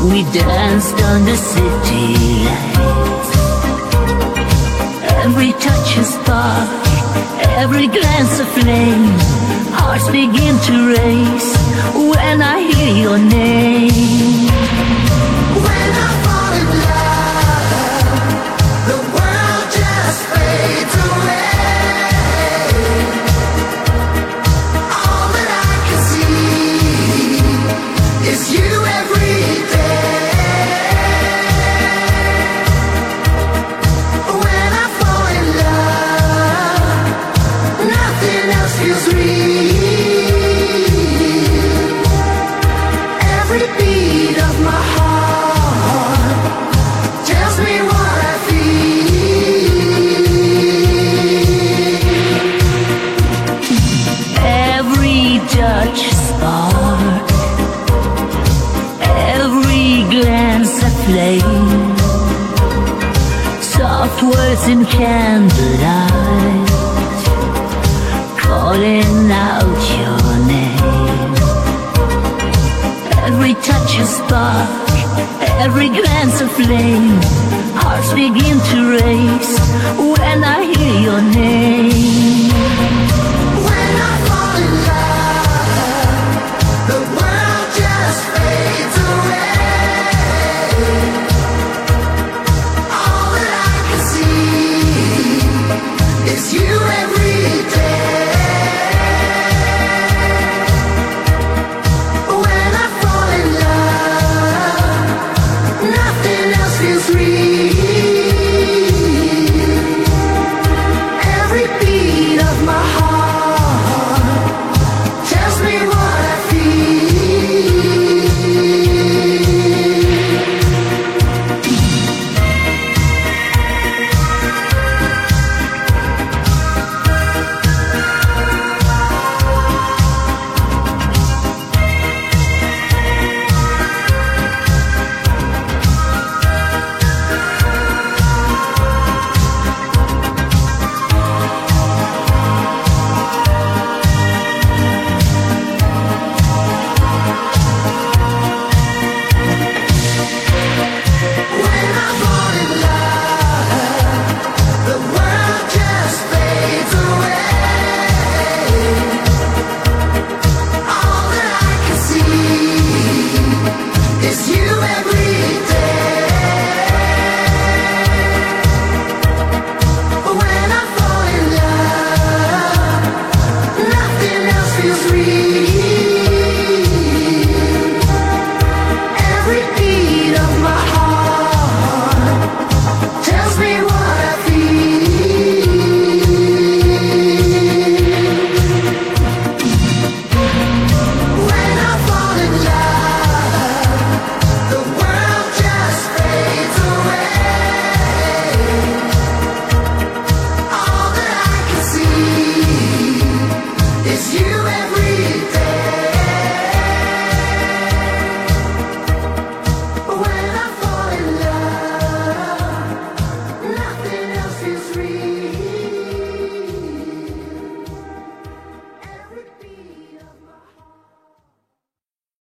We danced on the city lights. Every touch a spark, every glance a flame. Hearts begin to race when I hear your name. When I fall in love, the world just fades away. All that I can see is you every day. When I fall in love, nothing else feels real. Every beat of my heart tells me what I feel. Every touch a spark, every glance a flame. Soft words in candlelight, calling out your name. Every touch a spark, every glance a flame. Hearts begin to race when I hear your name. When I fall in love, the world just fades away. All that I can see is you every day. When I fall in love, nothing else feels real. Every beat of my heart tells me what I feel. When I fall in love, the world just fades away. All that I can see is you